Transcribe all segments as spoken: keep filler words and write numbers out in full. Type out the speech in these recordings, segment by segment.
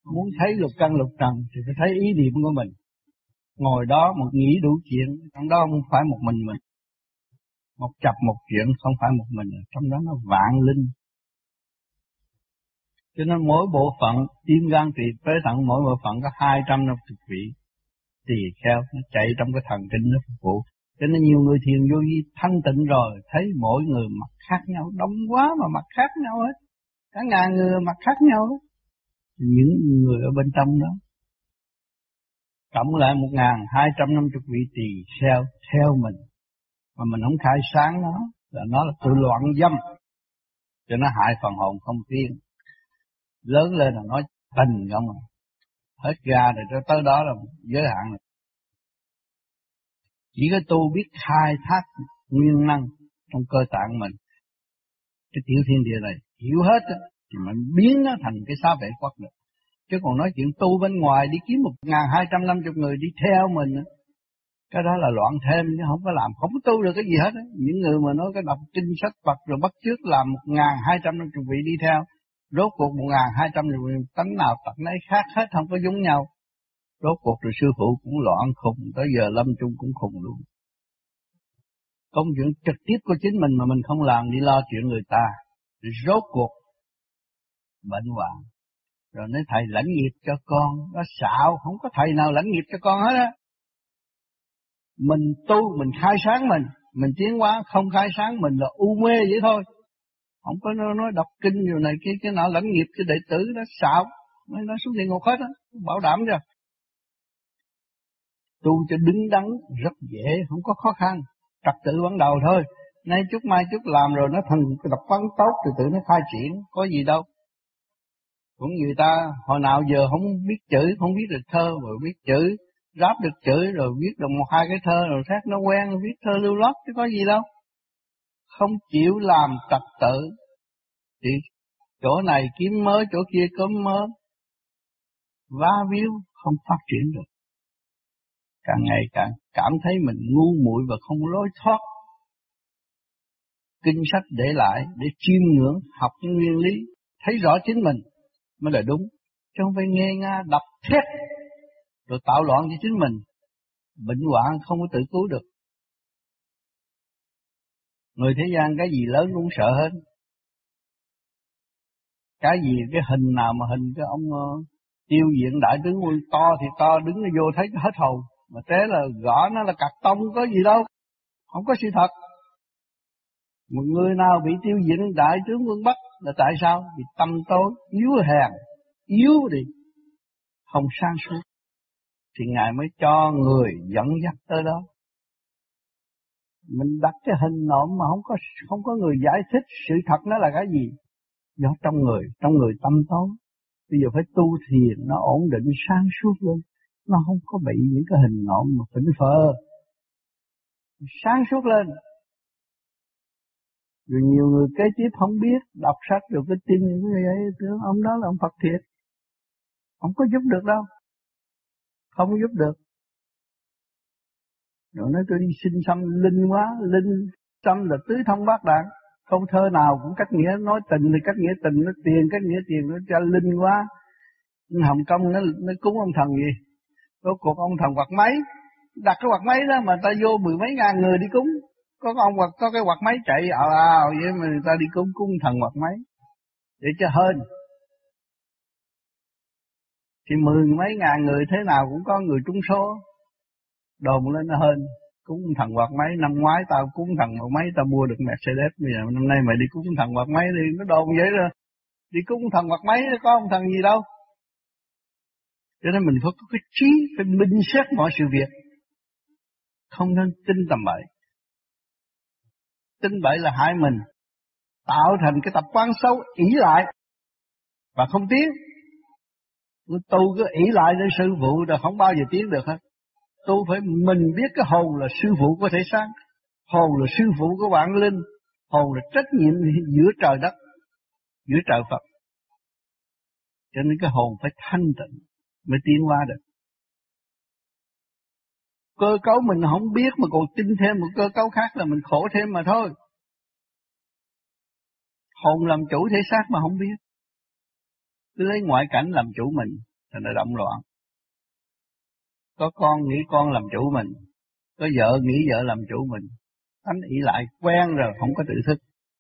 Muốn thấy lục căn lục trần thì phải thấy ý niệm của mình. Ngồi đó một nghĩ đủ chuyện, trong đó không phải một mình mình. Một chập một chuyện không phải một mình, trong đó nó vạn linh. Cho nên mỗi bộ phận tim gan tỳ phế thận, mỗi bộ phận có hai trăm năm mươi vị tỳ kheo nó chạy trong cái thần kinh nó phục vụ. Cho nên nhiều người thiền vô vi thanh tịnh rồi thấy mỗi người mặt khác nhau, đông quá mà mặt khác nhau hết, cả ngàn người mặt khác nhau hết. Những người ở bên trong đó cộng lại một ngàn hai trăm năm mươi vị tỳ kheo theo mình, mà mình không khai sáng nó là nó là tự loạn dâm, cho nó hại phần hồn không tiên. Lớn lên là nói tình không à, hết ga rồi cho tới đó là giới hạn rồi. Chỉ có tu biết khai thác nguyên năng trong cơ tạng mình, cái tiểu thiên địa này hiểu hết đó, thì mình biến nó thành cái xá vệ quốc được. Chứ còn nói chuyện tu bên ngoài đi kiếm một ngàn hai trăm năm chục người đi theo mình, cái đó là loạn thêm chứ không có làm, không có tu được cái gì hết đó. Những người mà nói cái đọc kinh sách Phật rồi bắt chước làm một ngàn hai trăm năm chục vị đi theo, rốt cuộc một ngàn hai trăm vị tánh nào tật nấy khác hết, không có giống nhau. Rốt cuộc rồi sư phụ cũng loạn khùng, tới giờ lâm chung cũng khùng luôn. Công chuyện trực tiếp của chính mình mà mình không làm, đi lo chuyện người ta, rồi rốt cuộc bệnh hoạn. Rồi nói thầy lãnh nghiệp cho con, nó xạo, không có thầy nào lãnh nghiệp cho con hết á. Mình tu, mình khai sáng mình, mình tiến hóa, không khai sáng mình là u mê vậy thôi. Không có nói, nói đọc kinh rồi này kia, cái nào lãnh nghiệp cho đệ tử, nó xạo, nó, nó xuống địa ngục hết á, bảo đảm cho. Tu cho đứng đắn rất dễ, không có khó khăn, trật tự ban đầu thôi. Nay chút mai chút làm rồi nó thành cái độc văn tốt, từ từ nó khai triển, có gì đâu. Cũng người ta hồi nào giờ không biết chữ, không biết được thơ, rồi biết chữ, ráp được chữ, rồi viết được một hai cái thơ, rồi khác nó quen, rồi viết thơ lưu loát, chứ có gì đâu. Không chịu làm trật tự, thì chỗ này kiếm mới, chỗ kia cấm mới, vá víu, không phát triển được. Càng ngày càng cảm thấy mình ngu muội và không lối thoát. Kinh sách để lại để chiêm ngưỡng, học những nguyên lý, thấy rõ chính mình mới là đúng, chứ không phải nghe nga đọc thét rồi tạo loạn cho chính mình, bệnh hoạn không có tự cứu được. Người thế gian cái gì lớn cũng sợ hết. Cái gì cái hình nào mà hình cái ông uh, tiêu diện đại tướng quân to thì to, đứng vô thấy hết hồn, mà thế là gõ nó là cạc tông, có gì đâu, không có sự thật. Một người nào bị tiêu diệt đại tướng quân bắt là tại sao? Vì tâm tối, yếu hèn, yếu đi, không sáng suốt, thì Ngài mới cho người dẫn dắt tới đó. Mình đặt cái hình nộm mà không có không có người giải thích sự thật nó là cái gì. Do trong người, trong người tâm tối. Bây giờ phải tu thiền, nó ổn định sáng suốt lên, nó không có bị những cái hình nộm mà phỉnh phơ. Sáng suốt lên. Rồi nhiều người kế tiếp không biết, đọc sách rồi cái tin như vậy, tưởng ông đó là ông Phật thiệt. Không có giúp được đâu. Không giúp được. Rồi nói tôi đi xin xăm linh quá, linh xăm là tứ thông bát đạn. Câu thơ nào cũng cách nghĩa, nói tình thì cách nghĩa tình, nói tiền cách nghĩa tiền, nó cho linh quá. Hồng Kông nó, nó cúng ông thần gì? Rốt cuộc ông thần quạt máy, đặt cái quạt máy đó mà ta vô mười mấy ngàn người đi cúng. Có ông quạt, có cái quạt máy chạy ào ào vậy mà người ta đi cúng cúng thần quạt máy để cho hên. Thì mười mấy ngàn người thế nào cũng có người trúng số, đồn lên nó hên. Cúng thần quạt máy, năm ngoái tao cúng thần quạt máy tao mua được Mercedes, bây giờ năm nay mày đi cúng thần quạt máy đi, nó đồn vậy rồi. Đi cúng thần quạt máy có ông thần gì đâu. Cho nên mình phải có cái trí, phải minh xét mọi sự việc, không nên tin tầm bậy. Tin bậy là hại mình, tạo thành cái tập quán xấu ỷ lại và không tiến. Tu cứ ỷ lại đến sư phụ rồi không bao giờ tiến được hết. Tu phải mình biết cái hồn là sư phụ của thể xác, hồn là sư phụ của vạn linh, hồn là trách nhiệm giữa trời đất, giữa trời Phật. Cho nên cái hồn phải thanh tịnh mới tiến hóa được. Cơ cấu mình không biết mà còn tin thêm một cơ cấu khác là mình khổ thêm mà thôi. Hồn làm chủ thể xác mà không biết, cứ lấy ngoại cảnh làm chủ mình, thành ra động loạn. Có con nghĩ con làm chủ mình, có vợ nghĩ vợ làm chủ mình, tánh ỷ lại quen rồi không có tự thức.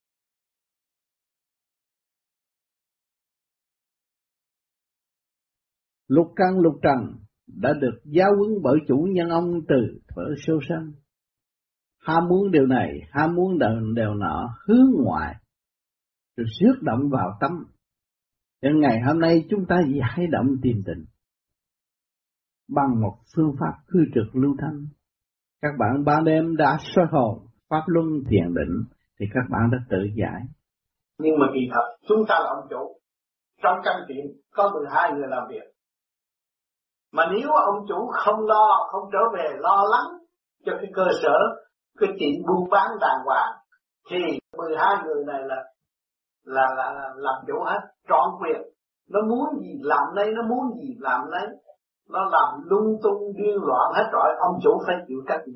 Lục căn lục trần đã được giáo huấn bởi chủ nhân ông từ thuở sâu sanh. Ham muốn điều này, ham muốn điều, điều nọ, hướng ngoại, rồi rước động vào tâm. Đến ngày hôm nay chúng ta giải động tìm tình bằng một phương pháp khư trực lưu thanh. Các bạn ban đêm đã soi hồn, pháp luân thiền định thì các bạn đã tự giải. Nhưng mà kỳ thật chúng ta là ông chủ. Trong căn tiệm có mười hai người làm việc. Mà nếu ông chủ không lo, không trở về lo lắng cho cái cơ sở, cái tiệm buôn bán đàng hoàng, thì mười hai người này là là, là, là làm chủ hết, trọn quyền. Nó muốn gì làm nấy, nó muốn gì làm nấy. Nó làm lung tung điên loạn hết rồi, ông chủ phải chịu trách nhiệm.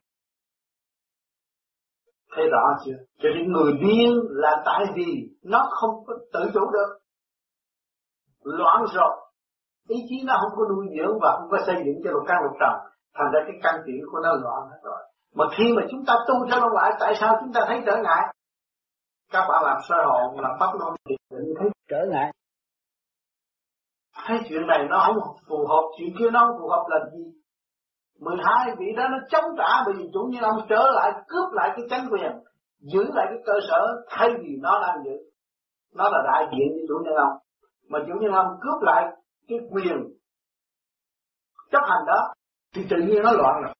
Thấy rõ chưa? Cho nên người điên là tại vì nó không có tự chủ được. Loạn rồi, ý chí nó không có nuôi dưỡng và không có xây dựng cho lục căn lục trần, thành ra cái căn tiệm của nó loạn hết rồi. Mà khi mà chúng ta tu theo nó lại, tại sao chúng ta thấy trở ngại? Các bạn làm soi hồn, làm pháp luân thì định thấy trở ngại. Thấy chuyện này nó không phù hợp, chuyện kia nó không phù hợp là gì? mười hai vị đó nó chống trả bởi vì chủ nhân ông trở lại, cướp lại cái chánh quyền, giữ lại cái cơ sở thay vì nó đang giữ. Nó là đại diện với chủ nhân ông. Mà chủ nhân ông cướp lại cái quyền chấp hành đó thì tự nhiên nó loạn rồi.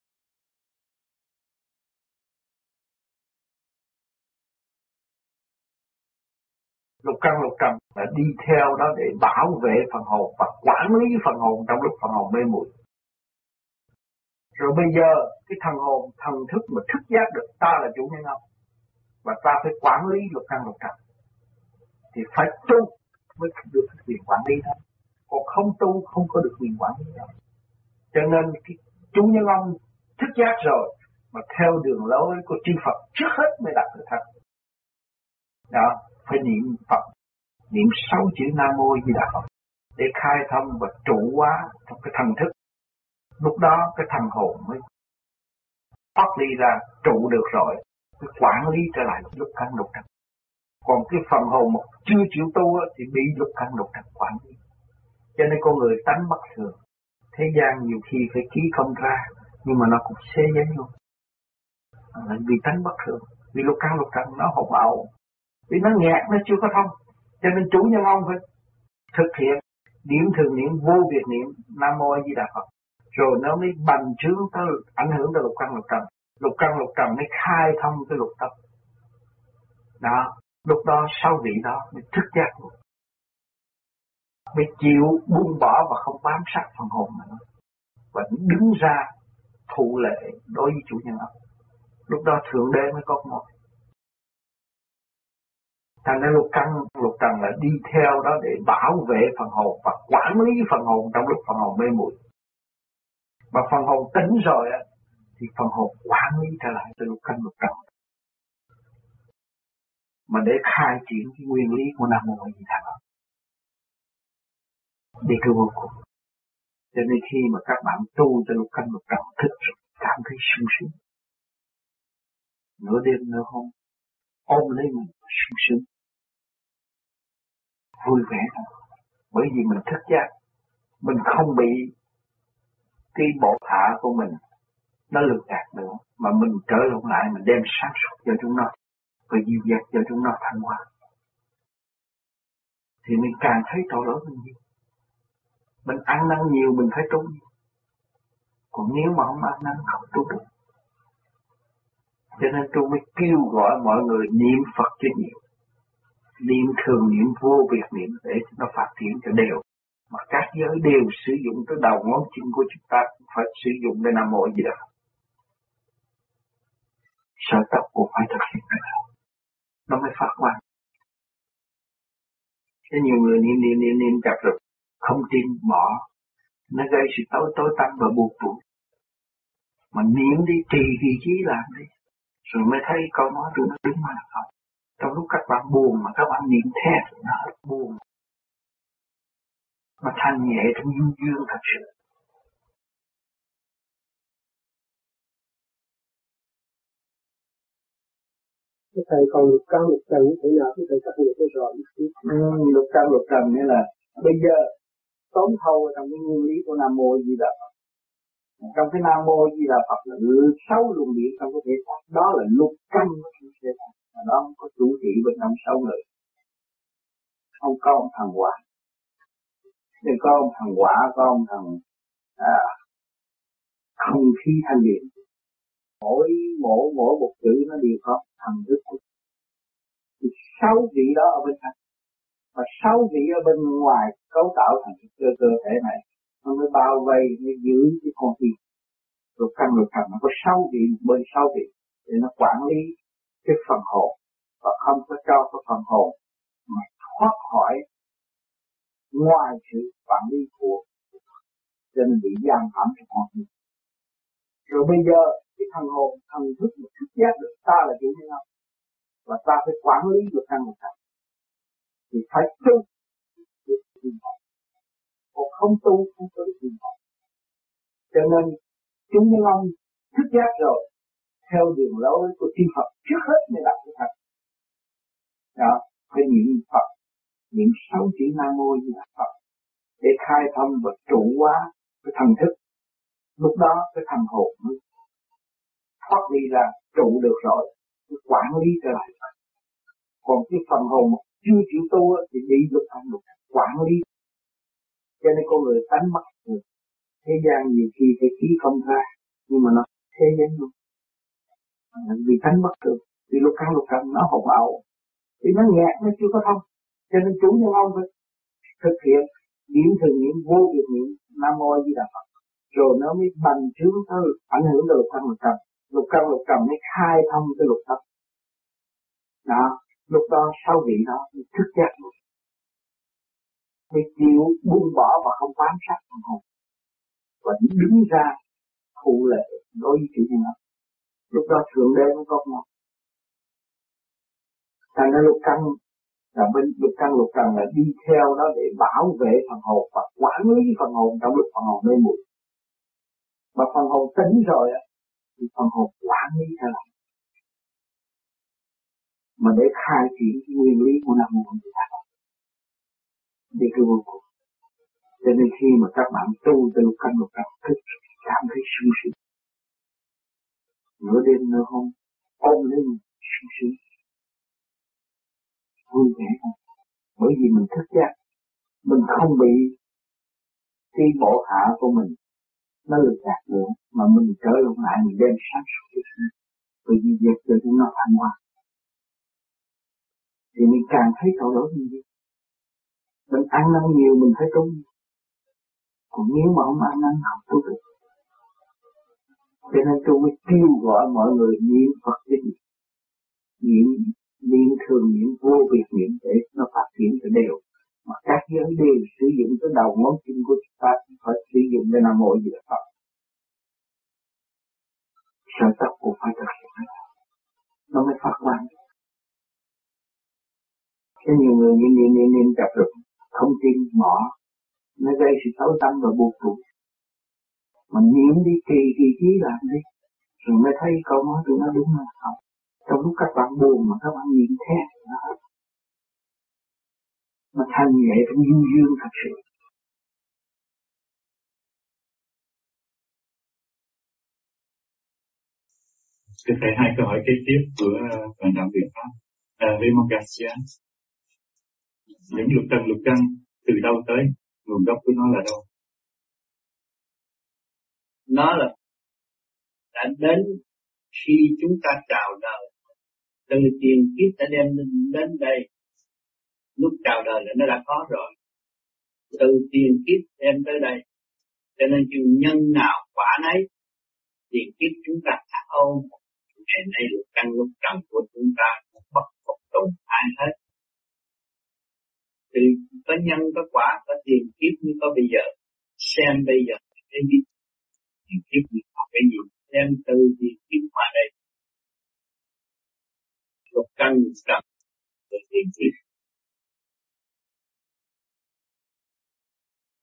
Lục căn lục trần là đi theo đó để bảo vệ phần hồn và quản lý phần hồn trong lúc phần hồn mê muội. Rồi bây giờ cái thần hồn, thần thức mà thức giác được ta là chủ nhân ông, và ta phải quản lý lục căn lục trần, thì phải tu mới được quyền quản lý đó. Còn không tu không có được quyền quản lý đó. Cho nên cái chủ nhân ông thức giác rồi mà theo đường lối của chư Phật trước hết mới đạt được thật. Đó, phải niệm Phật, niệm sáu chữ Nam Mô Di Đà Phật để khai thông và trụ hóa trong cái thần thức. Lúc đó cái thần hồn mới thoát ly ra, trụ được rồi, mới quản lý trở lại lục căn lục trần. Còn cái phần hồn mà chưa chịu tu thì bị lục căn lục trần quản lý. Cho nên con người tánh bất thường. Thế gian nhiều khi phải ký không ra, nhưng mà nó cũng xé giấy luôn. Là vì tánh bất thường, vì lục căn lục trần nó hỗn ẩu, vì nó nghẹt, nó chưa có thông. Cho nên chủ nhân ông phải thực hiện điểm thường niệm, vô việc niệm Nam Mô A Di Đà Phật, rồi nó mới bành trướng tới ảnh hưởng tới lục căn lục trần. Lục căn lục trần mới khai thông cái lục tâm. Đó, lúc đó sáu vị đó mới thức giác luôn, mới chịu buông bỏ và không bám sát phần hồn nữa, và đứng ra thụ lệ đối với chủ nhân ông. Lúc đó thượng đế mới có một. Thành ra lục căn lục trần là đi theo đó để bảo vệ phần hồn và quản lý phần hồn trong lúc phần hồn mê muội. Và phần hồn tỉnh rồi á, thì phần hồn quản lý trở lại từ lục căn lục trần, mà để khai triển cái nguyên lý của Nam Mô A Di Đà Phật để cứu vô cùng. Cho nên khi mà các bạn tu cho lục căn lục trần thức rồi cảm thấy sung sướng, nửa đêm nửa hôm ôm lấy mình sung sướng, vui vẻ thôi. Bởi vì mình thức giác, mình không bị cái bộ thả của mình nó lừa gạt nữa, mà mình trở lộn lại, mình đem sáng suốt cho chúng nó và dịu dàng cho chúng nó thăng hoa, thì mình càng thấy tội lỗi mình nhiều. Mình ăn năn nhiều mình phải tu nhiều, còn nếu mà không ăn năn không tu được. Cho nên tôi mới kêu gọi mọi người niệm Phật cho nhiều, niệm thường niệm vô việc niệm để nó phát triển cho đều. Mà các giới đều sử dụng tới đầu ngón chân của chúng ta cũng phải sử dụng để Nam Mô A Di Đà Phật. Sở tập cũng phải thực hiện cái đó, nó mới phát quang. Thế nhiều người niệm niệm niệm niệm chặt rồi không tin bỏ, nó gây sự tối tối tăm và buồn tủi. Mà niệm đi, trì vị trí làm đi, rồi mới thấy câu nói tụi nó đúng mà không. Trong lúc các bạn buồn mà các bạn niệm theo nó hết buồn. mà thanh nhẹ trong dương dương thật sự. Thầy còn lục căn lục trần thế nào thì thầy cập nhật cho rõ một chút. Ừ, lục căn lục trần nghĩa là bây giờ tóm thâu trong cái nguyên lý của Nam Mô Di Đà Phật. Trong cái Nam Mô Di Đà Phật là sáu luồng điển trong cái thể xác, đó là lục căn của cái thể xác, mà nó không có chủ trị bên trong sáu người. Không có ông thằng quả, thì có ông thằng quả, có ông thằng à, không khí thanh điện. Mỗi mỗi mỗi một chữ nó đều có thần thức. Thì sáu vị đó ở bên trong, và sáu vị ở bên ngoài cấu tạo thành cái cơ cơ thể này, nó mới bao vây, mới giữ cái con tim. Lục căn lục trần nó có sáu vị, bên sáu vị để nó quản lý cái phần hồn, và không có cho cái phần hồn mà thoát khỏi ngoài sự quản lý của, cho nên bị giam hãm trong con tim. Rồi bây giờ cái thần hồn, thần thức mà thức giác được ta là chủ nhân không, và ta phải quản lý được căn lục trần, thì phải tu được thiên hồn, còn không tu không có được thiên hồn. Cho nên chúng nhân ông thức giác rồi, theo đường lối của thiên Phật trước hết mới đặt cái thật. Đó, phải niệm Phật, niệm sáu chữ Nam Mô Di Đà Phật để khai thông và trụ hóa cái thần thức. Lúc đó cái thần hồn mới thoát đi ra, trụ được rồi, mới quản lý trở lại. Còn cái phần hồn chưa chịu tu thì đi lục hành lục quản lý. Cho nên con người tánh mất được. Thế gian nhiều khi phải khí không ra, nhưng mà nó thế gian luôn. Vì tánh mất được, vì lục căn lục trần nó hỗn ẩu, thì nó nhạt, nó chưa có thông. Cho nên chủ nhân ông phải thực hiện niệm thường niệm vô biệt niệm Nam Mô Di Đà Phật, rồi nó mới bành trướng tới ảnh hưởng tới lục căn lục trần. Lục căn lục trần mới khai thông cái lục tâm. Đó, lúc đó sáu vị đó mới thức giác luôn, mới chịu buông bỏ và không bám sát phần hồn, và đứng ra phụ lệ đối với chủ nhân ông. Lúc đó thượng đế mới có một. Thành ra lục căn là bên lục căn lục trần là đi theo đó để bảo vệ phần hồn và quản lý phần hồn trong lúc phần hồn mê muội. Và phần hồn tỉnh rồi thì phần hồn quản lý trở lại, mà để khai triển nguyên lý của Nam Mô Di Đà Phật để cái vô cùng. Cho nên khi mà các bạn tu từ lục căn lục trần thức cảm thấy sung sướng, nửa đêm nửa hôm ôm lên sung sướng vui vẻ không? Bởi vì mình thức giác, mình không bị cái bộ hạ của mình nó lừa gạt nữa, mà mình trở lại mình đem sáng suốt cho nó, bởi vì việc cho chúng nó thành hoa, thì mình càng thấy tội lỗi nhiều. Mình ăn năn nhiều mình thấy tốt, còn nếu mà không ăn năn không tốt được. Cho nên tôi mới kêu gọi mọi người niệm Phật đi, niệm niệm thường niệm vô biệt niệm để nó phát triển cho đều. Mà các giới đều sử dụng cái đầu ngón chân của chúng ta phải sử dụng để Nam Mô Di Đà Phật. Sở tập cũng phải thực hiện, nó mới phát quang. Cái nhiều người niệm niệm niệm niệm chập rụt, không tin mỏ, nó gây sự xấu tâm và buộc tụi. Mà niệm đi kỳ kỳ trí làm đi, rồi mới thấy câu nói tụi nó đúng là không. Trong lúc các bạn buồn mà các bạn niệm thế, nó mà thanh nhẹ trong du dương thật sự. Thưa thầy, hai câu hỏi kế tiếp của bạn đạo Việt Pháp, à, Raymond Garcia. Những lục trần lục căn từ đâu tới, nguồn gốc của nó là đâu? Nó là đã đến khi chúng ta chào đời, từ tiền kiếp đã đem đến đây. Lúc chào đời là nó đã có rồi, từ tiền kiếp đem tới đây. Cho nên chừng nhân nào quả nấy, tiền kiếp chúng ta đã ôm. Ngày nay lục căn lục trần của chúng ta bất phục tồn tại hết. Từ có nhân có quả, có tiền kiếp như có bây giờ. Xem bây giờ cái gì, tiền kiếp như có cái gì, xem từ tiền kiếp qua đây. Lục căn lục trần từ tiền kiếp.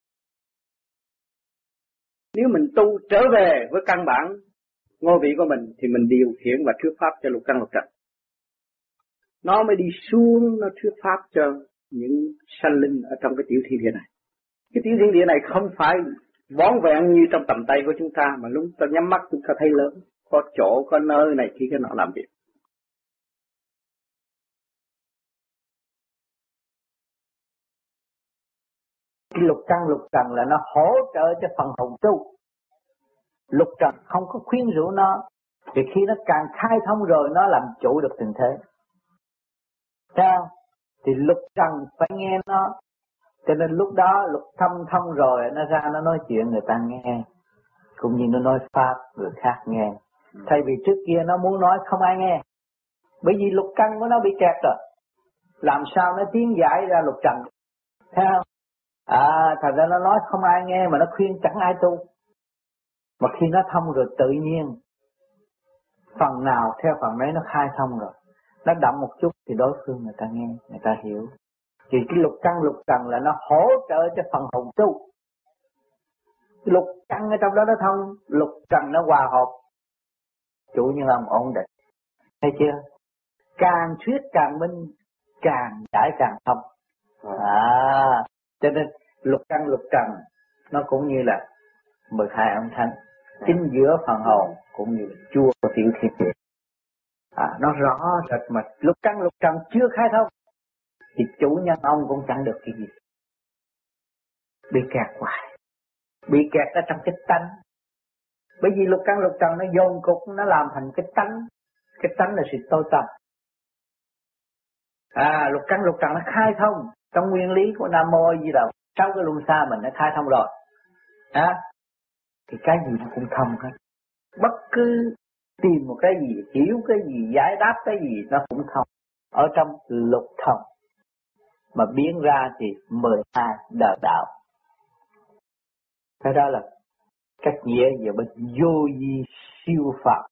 Nếu mình tu trở về với căn bản ngôi vị của mình thì mình điều khiển và thuyết pháp cho lục căn lục trần. Nó mới đi xuống, nó thuyết pháp cho những sanh linh ở trong cái tiểu thiên địa này. Cái tiểu thiên địa này không phải vón vẹn như trong tầm tay của chúng ta, mà lúc ta nhắm mắt chúng ta thấy lớn, có chỗ, có nơi này khi cái nọ làm việc. Cái lục căn lục trần là nó hỗ trợ cho phần hồn tu. Lục trần không có khuyến rũ nó, thì khi nó càng khai thông rồi nó làm chủ được tình thế. Sao? Thì lục trần phải nghe nó. Cho nên lúc đó lục thâm thông rồi nó ra nó nói chuyện người ta nghe. Cũng như nó nói pháp người khác nghe. Thay vì trước kia nó muốn nói không ai nghe. Bởi vì lục căn của nó bị kẹt rồi. Làm sao nó tiến giải ra lục trần? Thấy không? À, thật ra nó nói không ai nghe mà nó khuyên chẳng ai tu. Mà khi nó thông rồi tự nhiên phần nào theo phần đấy nó khai thông rồi. Nó động một chút thì đối phương người ta nghe, người ta hiểu. Thì cái lục căn lục trần là nó hỗ trợ cho phần hồn tu. Lục căn ở trong đó nó thông, lục trần nó hòa hợp. Chủ nhân ông ổn định. Thấy chưa? Càng thuyết càng minh, càng giải càng thông. À, cho nên lục căn lục trần nó cũng như là mười hai ông thánh. Chính giữa phần hồn cũng như là chua của tiểu thiên địa. À, nó rõ rệt mà lục căn lục trần chưa khai thông thì chủ nhân ông cũng chẳng được cái gì. Bị kẹt hoài, bị kẹt ở trong cái tánh. Bởi vì lục căn lục trần nó dồn cục, nó làm thành cái tánh. Cái tánh là sự tối tâm. À, lục căn lục trần nó khai thông trong nguyên lý của Nam Mô A Di Đà. Sau cái luân xa mình nó khai thông rồi. À, thì cái gì nó cũng thông hết. Bất cứ tìm một cái gì, hiểu cái gì, giải đáp cái gì nó cũng thông. Ở trong lục thông mà biến ra thì mười hai đời đạo. Cái đó là cách nghĩa về bên vô vi siêu Phật.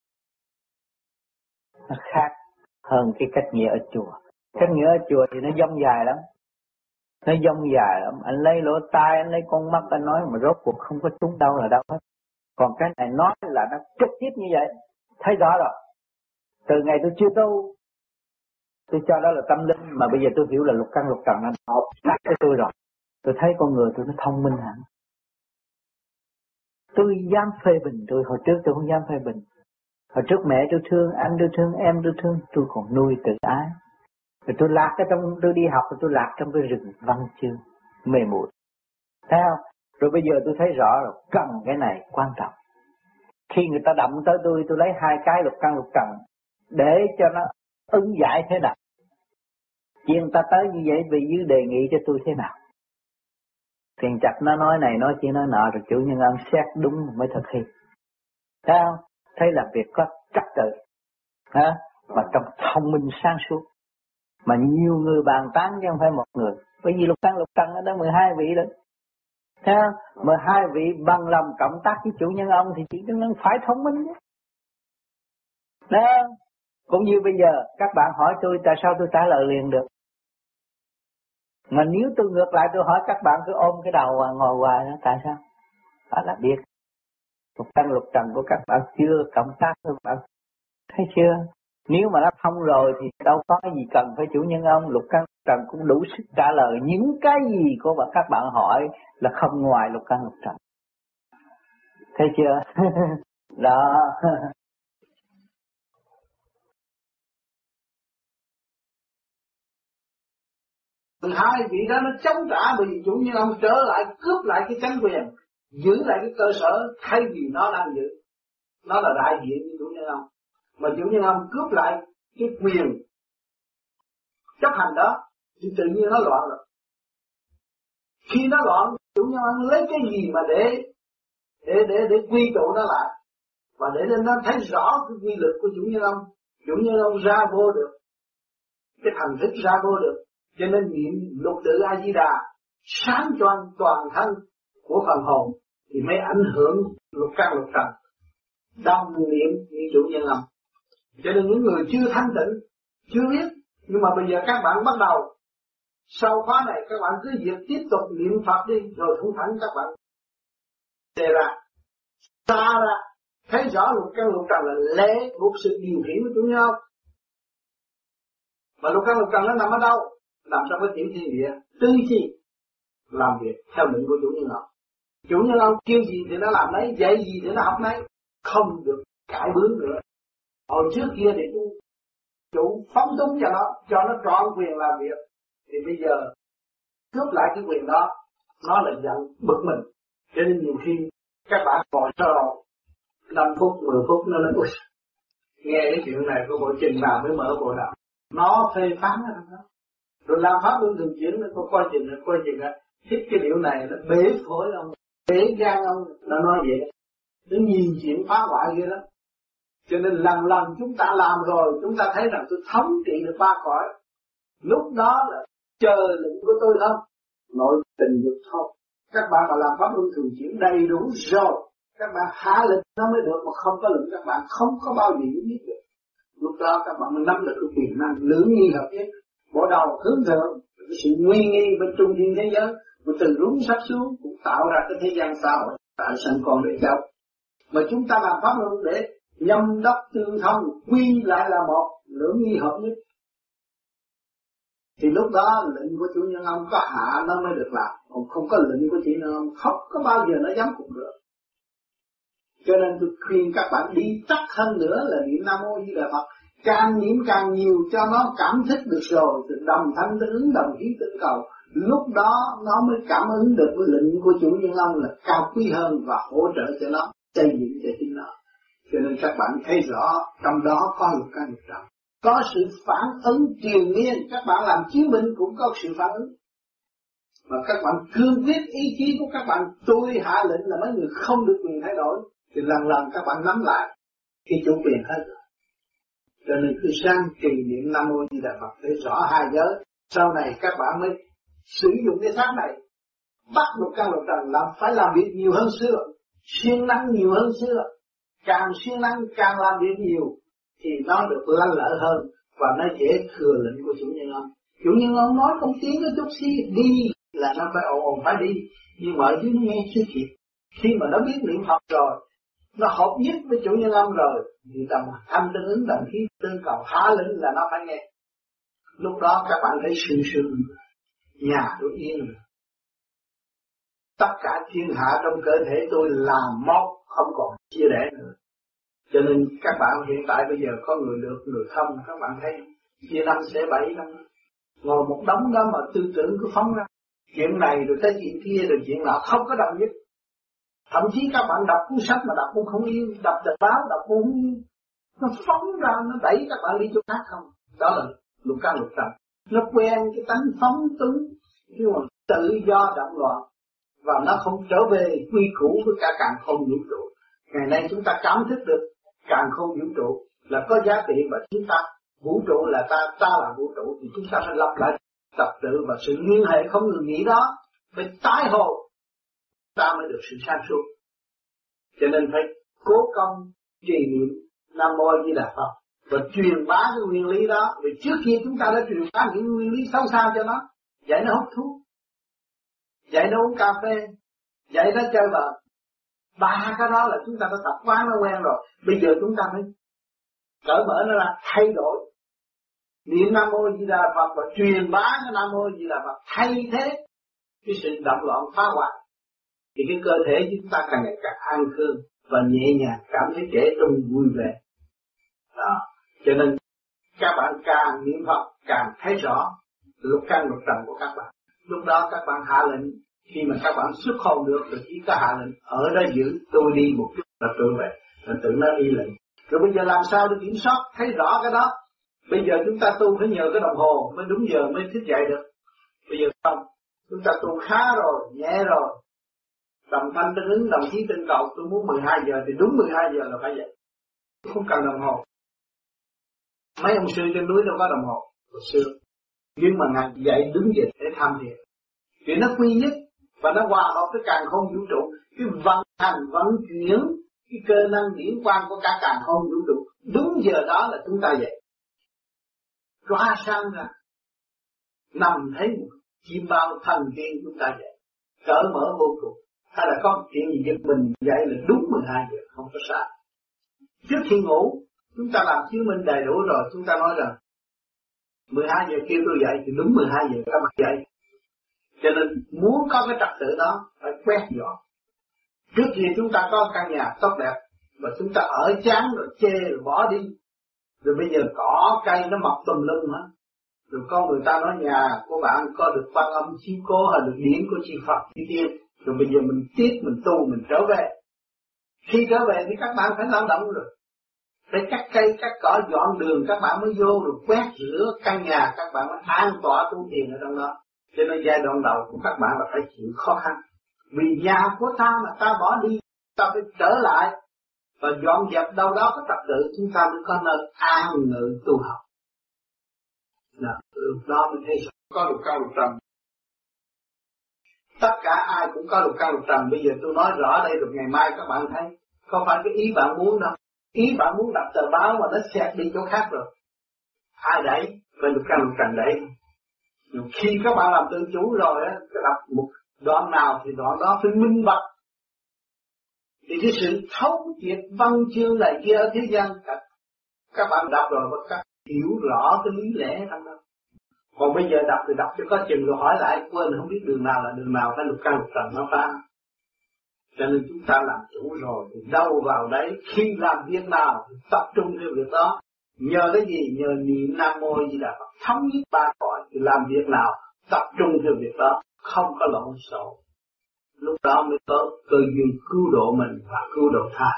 Nó khác hơn cái cách nghĩa ở chùa. Cách nghĩa ở chùa thì nó dông dài lắm. Nó dông dài lắm. Anh lấy lỗ tai, anh lấy con mắt anh nói mà rốt cuộc không có trúng đâu là đâu hết. Còn cái này nói là nó trực tiếp như vậy. Thấy rõ rồi. Từ ngày tôi chưa tu, tôi cho đó là tâm linh, mà bây giờ tôi hiểu là lục căn lục trần nó hợp tác với tôi rồi. Tôi thấy con người tôi nó thông minh hẳn. Tôi dám phê bình tôi, hồi trước tôi không dám phê bình. Hồi trước mẹ tôi thương, anh tôi thương, em tôi thương, tôi còn nuôi tự ái. Rồi tôi lạc ở trong, tôi đi học rồi tôi lạc trong cái rừng văn chương, mê muội. Thấy không? Rồi bây giờ tôi thấy rõ rồi, cần cái này quan trọng. Khi người ta động tới tôi, tôi lấy hai cái lục căn lục trần để cho nó ứng giải thế nào. Khi người ta tới như vậy vì dưới đề nghị cho tôi thế nào. Thiền chặt nó nói này nói kia nói nọ rồi chủ nhân ông xét đúng mới thực hiện. Thấy không? Thấy làm việc có trật tự. Hả? Mà trong thông minh sáng suốt. Mà nhiều người bàn tán chứ không phải một người. Bởi vì lục căn lục trần ở đó mười hai vị đó. Thấy không? mười hai vị bằng lòng cộng tác với chủ nhân ông thì chủ nhân ông phải thông minh chứ. Đó. Cũng như bây giờ các bạn hỏi tôi tại sao tôi trả lời liền được. Mà nếu tôi ngược lại tôi hỏi các bạn cứ ôm cái đầu ngồi hoài đó, tại sao? Bạn là biết. Lục căn lục trần của các bạn chưa cộng tác với bạn. Thấy chưa? Nếu mà nó thông rồi thì đâu có gì cần phải chủ nhân ông. Lục căn lục trần cũng đủ sức trả lời những cái gì của các bạn hỏi là không ngoài lục căn lục trần. Thấy chưa? Đó. Hai vị đó nó chống trả bởi vì chủ nhân ông trở lại cướp lại cái chánh quyền, giữ lại cái cơ sở thay vì nó đang giữ. Nó là đại diện của chủ nhân ông. Mà chủ nhân ông cướp lại cái quyền chấp hành đó thì tự nhiên nó loạn rồi. Khi nó loạn, chủ nhân ông lấy cái gì mà để để để để quy tụ nó lại và để nên nó thấy rõ cái quy lực của chủ nhân ông. Chủ nhân ông ra vô được, cái thành thức ra vô được. Cho nên niệm lục tự A Di Đà sáng choang toàn thân của phần hồn thì mới ảnh hưởng lục căn lục trần. Đồng niệm như chủ nhân ông. Cho nên những người chưa thanh tịnh, chưa biết, nhưng mà bây giờ các bạn bắt đầu sau khóa này các bạn cứ việc tiếp tục niệm Phật đi, rồi thủ thắng các bạn đề ra xa ra thấy rõ lục căn lục trần là lẽ thuộc sự điều khiển của chủ nhân ông. Mà lục căn lục trần nó nằm ở đâu? Nằm trong cái tiểu thiên địa tư chi làm việc theo lệnh của chủ nhân ông. Chủ nhân ông kêu gì thì nó làm đấy, dạy gì thì nó học đấy, không được cãi bướng nữa. Hồi trước kia thì tu chủ phóng túng cho nó, cho nó trọn quyền làm việc, thì bây giờ cướp lại cái quyền đó, nó là giận bực mình. Cho nên nhiều khi các bạn ngồi sau đầu năm phút, mười phút nó nói ui, nghe cái chuyện này có bộ trình nào mới mở bộ đạo. Nó phê phán ở trong đó. Rồi làm pháp luân thường chuyển nó có coi trình, coi trình á, thích cái điều này nó bế phổi ông, bế gan ông, nó nói vậy. Nó nhìn chuyện phá hoại kia đó. Cho nên lần lần chúng ta làm rồi, chúng ta thấy rằng tôi thống trị được ba cõi. Lúc đó là chờ lệnh của tôi không? Nội tình được thôi. Các bạn mà làm pháp luân thường chuyển đầy đủ rồi, các bạn hạ lệnh nó mới được, mà không có lệnh các bạn không có bao giờ biết được. Lúc đó các bạn mới nắm được cái quyền năng lưỡng nghi hợp nhất, bộ đầu hướng thượng, cái sự nguy nghi bên trung thiên thế giới, và từ rúng sắp xuống cũng tạo ra cái thế gian xã hội tại sanh con để cháu. Mà chúng ta làm pháp luân để nhâm đốc tương thông, quy lại là một, lưỡng nghi hợp nhất. Thì lúc đó lệnh của chủ nhân ông có hạ nó mới được làm, còn không có lệnh của chủ nhân ông không có bao giờ nó dám cùng được. Cho nên tôi khuyên các bạn đi chắc hơn nữa là niệm Nam Mô Di Đà Phật, càng niệm càng nhiều cho nó cảm thức được rồi, từ đồng thanh tương ứng, đồng khí tương cầu, lúc đó nó mới cảm ứng được với lệnh của chủ nhân ông là cao quý hơn và hỗ trợ cho nó xây dựng cho chính nó. Cho nên các bạn thấy rõ trong đó có lục căn lục trần, có sự phản ứng triền miên. Các bạn làm chiến binh cũng có sự phản ứng, mà các bạn cương quyết ý chí của các bạn, tôi hạ lệnh là mấy người không được quyền thay đổi, thì lần lần các bạn nắm lại khi chủ quyền hết rồi. Cho nên cứ sang trì niệm Nam Mô Di Đà Phật để rõ hai giới, sau này các bạn mới sử dụng cái xác này bắt lục căn lục trần làm phải làm việc nhiều hơn xưa, siêng năng nhiều hơn xưa. Càng siêng năng càng làm việc nhiều thì nó được lanh lợi hơn và nó dễ thừa lệnh của chủ nhân ông. Chủ nhân ông nói không tiếng cái chút xí đi là nó phải ồn ồn phải đi, nhưng mà ở dưới nó nghe chưa kịp. Khi mà nó biết niệm Phật rồi, nó hợp nhất với chủ nhân ông rồi, thì tầm thanh tương ứng, đồng khí tương cầu, hạ lệnh là nó phải nghe. Lúc đó các bạn thấy sương sương, nhà tôi yên rồi. Tất cả thiên hạ trong cơ thể tôi là một, không còn chia rẽ nữa. Cho nên các bạn hiện tại bây giờ có người được, người không, các bạn thấy chia năm xẻ bảy năm, ngồi một đống đó mà tư tưởng cứ phóng ra chuyện này rồi tới chuyện kia rồi chuyện nọ, không có đồng nhất. Thậm chí các bạn đọc cuốn sách mà đọc cũng không yên, đọc tờ báo đọc cũng không yên, nó phóng ra, nó đẩy các bạn đi chỗ khác không. Đó là lục căn lục trần, nó quen cái tánh phóng túng, chứ mà tự do động loạn, và nó không trở về quy củ với cả càn khôn vũ trụ. Ngày nay chúng ta cảm thức được càn khôn vũ trụ là có giá trị, và chúng ta vũ trụ là ta, ta là vũ trụ, thì chúng ta phải lập lại trật tự và sự liên hệ không ngừng nghỉ đó, phải tái hồi ta mới được sự sáng suốt. Cho nên phải cố công trì niệm Nam Mô Di Đà Phật và truyền bá cái nguyên lý đó. Vì trước kia chúng ta đã truyền bá những nguyên lý xấu xa cho nó, dạy nó hút thuốc, dạy nó uống cà phê, dạy nó chơi bời. Ba cái đó là chúng ta đã tập quán nó quen rồi. Bây giờ chúng ta phải cởi mở nó ra, thay đổi niệm Nam Mô Di Đà Phật và truyền bá cái Nam Mô Di Đà Phật, thay thế cái sự động loạn phá hoại, thì cái cơ thể chúng ta càng ngày càng an khương và nhẹ nhàng, cảm thấy trẻ trung vui vẻ. Đó, cho nên các bạn càng niệm Phật càng thấy rõ lục căn lục trần của các bạn. Lúc đó các bạn hạ lệnh, khi mà các bạn xuất hồn được thì chỉ có hạ lệnh ở đó giữ tôi đi một chút là trở về, là tự nó y lệnh. Rồi bây giờ làm sao để kiểm soát thấy rõ cái đó? Bây giờ chúng ta tu phải nhờ cái đồng hồ mới đúng giờ mới thức dậy được. Bây giờ không, chúng ta tu khá rồi, nhẹ rồi, đồng thanh tương ứng, đồng khí tương cầu, tôi muốn mười hai giờ thì đúng mười hai giờ là phải dậy, không cần đồng hồ. Mấy ông sư trên núi đâu có đồng hồ hồi xưa, nhưng mà ngài dậy đứng dậy để tham thiền, vì nó quy nhất và nó hòa hợp với càn khôn vũ trụ, cái vận hành vận chuyển cái cơ năng điển quang của cả càn khôn vũ trụ. Đúng giờ đó là chúng ta dậy, loa sang ra nằm thấy một chim bao thần tiên, chúng ta dậy cởi mở vô cùng, hay là có một chuyện gì giật mình dậy là đúng mười hai giờ, không có sai. Trước khi ngủ chúng ta làm chứng minh đầy đủ rồi, chúng ta nói rằng mười hai giờ kêu tôi dậy thì đúng mười hai giờ các bạn dậy. Cho nên muốn có cái trật tự đó phải quét dọn. Trước kia chúng ta có căn nhà tốt đẹp và chúng ta ở chán rồi chê rồi bỏ đi. Rồi bây giờ cỏ cây nó mọc tùm lum hết. Rồi con người ta nói nhà của bạn có được quan âm chiếu cố hay được điển của chư Phật chư Tiên. Rồi bây giờ mình tiếp mình tu mình trở về. Khi trở về thì các bạn phải lao động rồi. Phải cắt cây cắt cỏ dọn đường các bạn mới vô, rồi quét rửa căn nhà các bạn mới an tọa tu thiền ở trong đó. Cho nên giai đoạn đầu của các bạn là phải chịu khó khăn. Vì nhà của ta mà ta bỏ đi, ta phải trở lại và dọn dẹp đâu đó có trật tự, chúng ta mới có nơi an ngự tu học. Đó, lúc đó mình thấy có lục căn lục trần. Tất cả ai cũng có lục căn lục trần. Bây giờ tôi nói rõ đây rồi ngày mai các bạn thấy. Không phải cái ý bạn muốn đâu. Ý bạn muốn đọc tờ báo mà nó xẹt đi chỗ khác rồi. Ai đẩy? Về lục căn lục trần đẩy. Khi các bạn làm tự chủ rồi á, đọc một đoạn nào thì đoạn đó phải minh bạch. Thì cái sự thấu triệt văn chương này kia ở thế gian các, các bạn đọc rồi và các hiểu rõ cái lý lẽ trong đó. Còn bây giờ đọc thì đọc cho có chừng rồi hỏi lại quên không biết đường nào là đường nào, phải lục căn lục trần nó phá. Cho nên chúng ta làm chủ rồi thì đâu vào đấy, khi làm việc nào thì tập trung theo việc đó. Nhờ cái gì? Nhờ niệm Nam Mô Di Đà Phật thống nhất ba cõi thì làm việc nào tập trung theo việc đó, không có lộn xộn. Lúc đó mới có cơ duyên cứu độ mình và cứu độ tha.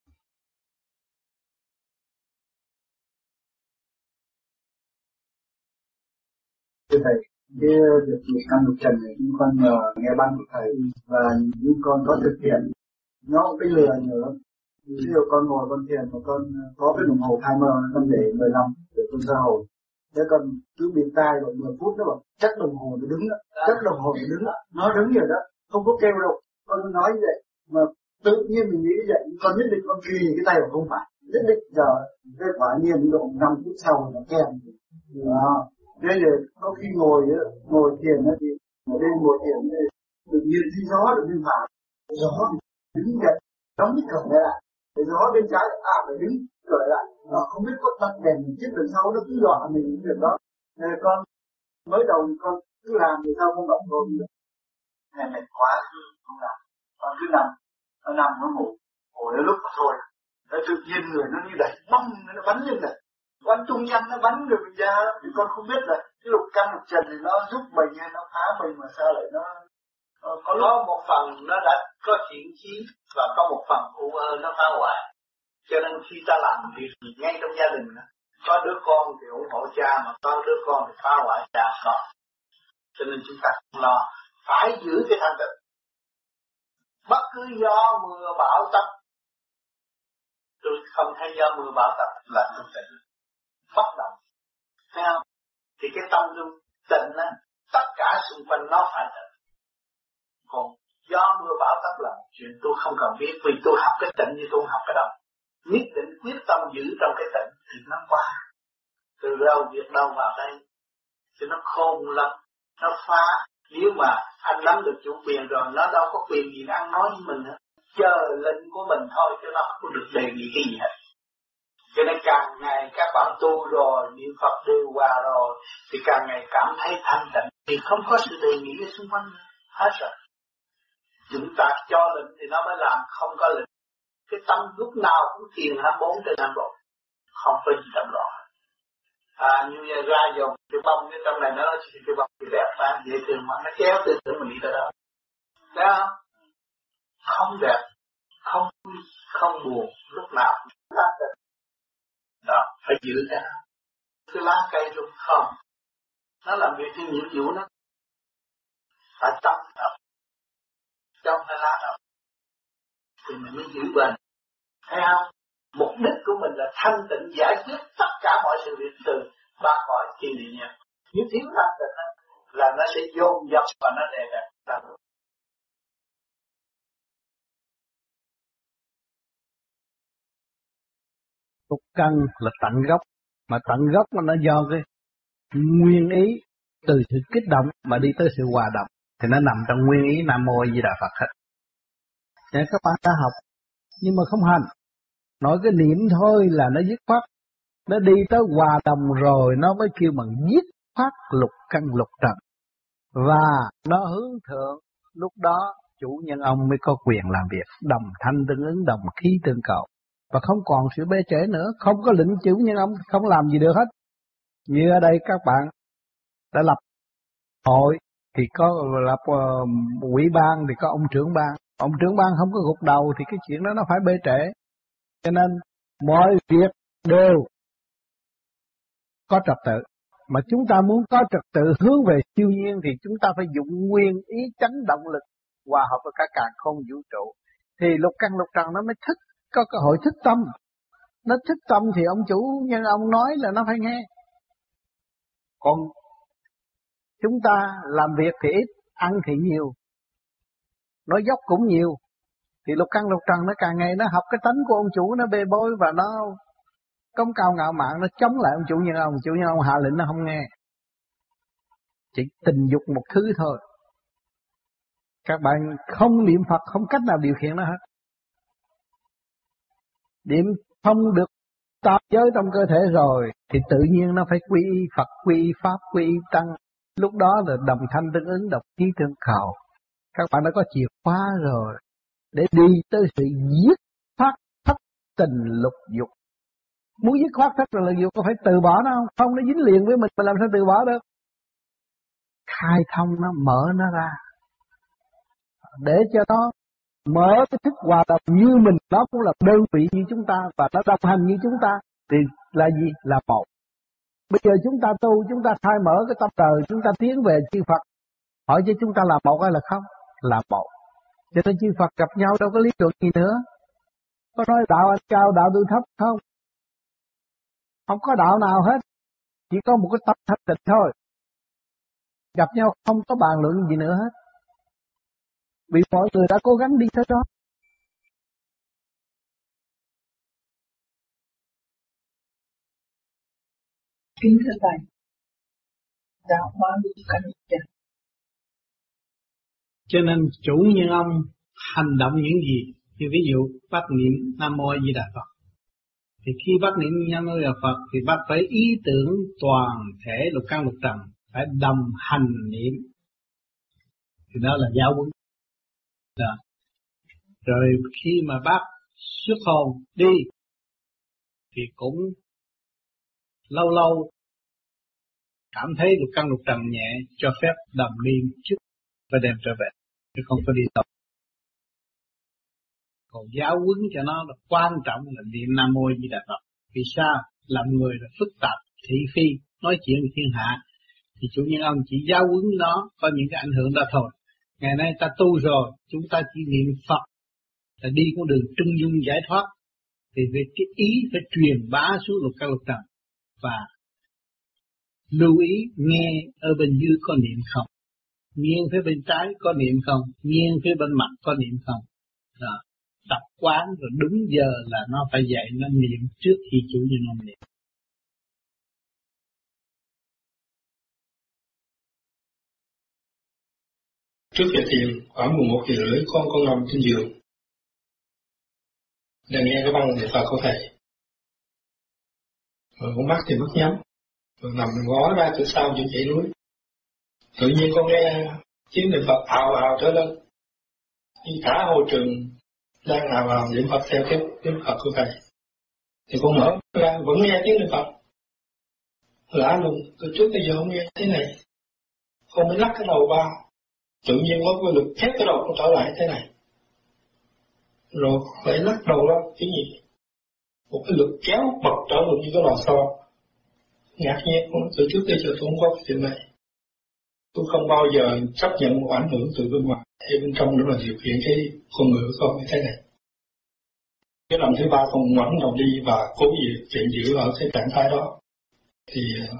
Thưa thầy, cái việc lục căn lục trần này chúng con nhờ nghe ban của thầy và những con có thực hiện. Nó cũng cái lừa nữa. Ví dụ con ngồi con thiền mà con có cái đồng hồ timer con để mười lăm để con ra hồi. Thế con cứ bịt tai rồi mười phút nó bảo chắc đồng hồ nó đứng đó, chắc đồng hồ nó đứng đó, nó đứng rồi đó, không có kêu đâu. Con nói như vậy mà tự nhiên mình nghĩ vậy, con nhất định con kỳ cái tay của không phải, nhất định giờ cái quả nhiên độ năm phút sau nó kèm. Đó. Thế rồi có khi ngồi ngồi thiền thì ở đây ngồi thiền thì tự nhiên khi gió được bên phải, gió đứng dậy, đóng cái cửa lại, cái gió bên trái à phải đứng cửa lại, nó không biết có tắt đèn chiếc đằng sau nó cứ dọa mình những việc đó. Nên con mới đầu con cứ làm thì sao không động thôi, ngày mệt quá không làm, con cứ nằm, nó nằm nó ngủ, ngồi đến lúc mà thôi, nó tự nhiên người nó như đẩy băng nó bắn lên này. Bắn tung nhanh nó bắn rồi mình ra thì con không biết là cái lục căn lục trần thì nó giúp mình hay nó phá mình mà sao lại nó, nó có có một phần nó đã có thiện chí và có một phần u ơ nó phá hoại. Cho nên khi ta làm việc ngay trong gia đình có đứa con thì ủng hộ cha mà có đứa con thì phá hoại cha con. Cho nên chúng ta không lo, phải giữ cái thanh tịnh. Bất cứ gió mưa bão táp, tôi không thấy gió mưa bão táp là thanh tịnh. Bất động, thấy không? Thì cái tâm tôi tịnh á, tất cả xung quanh nó phải tịnh. Còn gió mưa bão táp là chuyện tôi không cần biết, vì tôi học cái tịnh như tôi không học cái động. Nhất định quyết tâm giữ trong cái tịnh thì nó qua. Từ đâu việc đâu vào đây, thì nó khôn lắm, nó phá. Nếu mà anh nắm được chủ quyền rồi, nó đâu có quyền gì ăn nói với mình nữa. Chờ lệnh của mình thôi, chứ nó không có được đề nghị cái gì hết. Cho nên càng ngày các bạn tu rồi, niệm Phật đều qua rồi, thì càng ngày cảm thấy thanh tịnh, thì không có sự đề nghị ở xung quanh nữa. Hết rồi. Chúng ta cho lệnh thì nó mới làm, không có lệnh. Cái tâm lúc nào cũng thiền hai mươi bốn trên hai mươi bốn, không có gì động loạn. À, như vậy ra dòng cái bông cái trong này nó nói cái bông thì đẹp ra, dễ thương mà nó kéo từ từ mình đi tới đó. Thấy không? Không đẹp, không không buồn, lúc nào cũng thanh tịnh. Đó, phải giữ cái đó. Cái lá cây luôn không, nó làm việc cái nhiệm vụ nó phải tâm động, trong cái lá động thì mình mới giữ bền. Thấy không? Mục đích của mình là thanh tịnh giải quyết tất cả mọi sự việc từ ba cõi thiên địa nhân. Nếu thiếu thanh tịnh là nó sẽ dồn dập và nó đè bẹp ta. Lục căn là tận gốc, mà tận gốc nó do cái nguyên ý từ sự kích động mà đi tới sự hòa đồng, thì nó nằm trong nguyên ý Nam Mô A Di Đà Phật hết. Để các bạn đã học nhưng mà không hành. Nói cái niệm thôi là nó dứt khoát. Nó đi tới hòa đồng rồi nó mới kêu bằng dứt khoát lục căn lục trần. Và nó hướng thượng, lúc đó chủ nhân ông mới có quyền làm việc, đồng thanh tương ứng, đồng khí tương cầu. Và không còn sự bê trễ nữa, không có lệnh chủ nhân ông, không làm gì được hết. Như ở đây các bạn đã lập hội thì có lập uh, ủy ban thì có ông trưởng ban. Ông trưởng ban không có gục đầu thì cái chuyện đó nó phải bê trễ. Cho nên mọi việc đều có trật tự. Mà chúng ta muốn có trật tự hướng về siêu nhiên thì chúng ta phải dụng nguyên ý chánh động lực hòa hợp với cả càn khôn vũ trụ. Thì lục căn lục trần nó mới thích, có cơ hội thích tâm. Nó thích tâm thì ông chủ nhân ông nói là nó phải nghe. Còn chúng ta làm việc thì ít, ăn thì nhiều, nói dốc cũng nhiều. Thì lục căn lục trần nó càng ngày nó học cái tánh của ông chủ, nó bê bối và nó cống cao ngạo mạn, nó chống lại ông chủ nhân ông. Chủ nhân ông hạ lệnh nó không nghe. Chỉ tình dục một thứ thôi. Các bạn không niệm Phật không cách nào điều khiển nó hết. Niệm không được tam giới trong cơ thể rồi thì tự nhiên nó phải quy y Phật, quy y Pháp, quy y Tăng. Lúc đó là đồng thanh tương ứng, đồng khí tương cầu. Các bạn đã có chìa khóa rồi để đi tới sự dứt khoát thất tình lục dục. Muốn dứt khoát thất tình lục dục có phải từ bỏ nó không? Không, nó dính liền với mình, mình làm sao từ bỏ được? Khai thông nó, mở nó ra để cho nó mở cái thức hòa đồng như mình, nó cũng là đơn vị như chúng ta và nó đồng hành như chúng ta thì là gì? Là một. Bây giờ chúng ta tu, chúng ta khai mở cái tâm trời, chúng ta tiến về chư Phật. Hỏi cho chúng ta là một hay là không? Là một. Cho nên chư Phật gặp nhau đâu có lý luận gì nữa. Có nói đạo anh cao, đạo tôi thấp không? Không có đạo nào hết. Chỉ có một cái tâm thanh tịnh thôi. Gặp nhau không có bàn luận gì nữa hết. Vì mọi người đã cố gắng đi tới đó. Kính thưa Thầy, đạo hóa lục căn lục trần. Cho nên chủ nhân ông hành động những gì? Như ví dụ bác niệm Nam Mô A Di Đà Phật. Thì khi bác niệm Nam Mô A Di Đà Phật thì bác phải ý tưởng toàn thể lục căn lục trần, phải đồng hành niệm. Thì đó là giáo huấn. Đó. Rồi khi mà bác xuất hồn đi thì cũng lâu lâu cảm thấy lục căn lục trần nhẹ, cho phép đồng đi trước và đem trở về, chứ không có đi đâu. Còn giáo huấn cho nó là quan trọng là niệm Nam Mô A Di Đà Phật. Vì sao? Làm người là phức tạp, thị phi, nói chuyện với thiên hạ thì chủ nhân ông chỉ giáo huấn nó có những cái ảnh hưởng đó thôi. Ngày nay ta tu rồi, chúng ta chỉ niệm Phật là đi con đường trung dung giải thoát. Thì về cái ý phải truyền bá xuống lục căn lục trần và lưu ý nghe ở bên dưới có niệm không, nghiêng phía bên trái có niệm không, nghiêng phía bên mặt có niệm không. Đó. Tập quán rồi đúng giờ là nó phải dạy nó niệm trước khi chủ nhân ông niệm. Trước giờ thiền khoảng mười một giờ rưỡi con con nằm trên giường đang nghe cái băng niệm Phật của thầy, rồi con mắt thì mắt nhắm, rồi nằm ngó ra từ sau chữ chạy núi. Tự nhiên con nghe tiếng niệm Phật ào ào trở lên, như cả hồ trường đang ào ào niệm Phật theo cái tiếng Phật của thầy. Thì con mở ra vẫn nghe tiếng niệm Phật, lạ lùng, từ trước tới giờ không nghe thế này. Con mới lắc cái đầu ba, tự nhiên có cái lực kéo cái đầu con trở lại thế này, rồi lại lắc đầu ra cái gì, một cái lực kéo bật trở lại như cái lò xo. Ngạc nhiên, con từ trước tới giờ tôi không có cái chuyện này. Tôi không bao giờ chấp nhận một ảnh hưởng từ bên ngoài, hay bên trong nữa là điều khiển cái con người của con như thế này. Cái lần thứ ba con ngoảnh đầu đi và cố gì chuyện giữ ở cái trạng thái đó, thì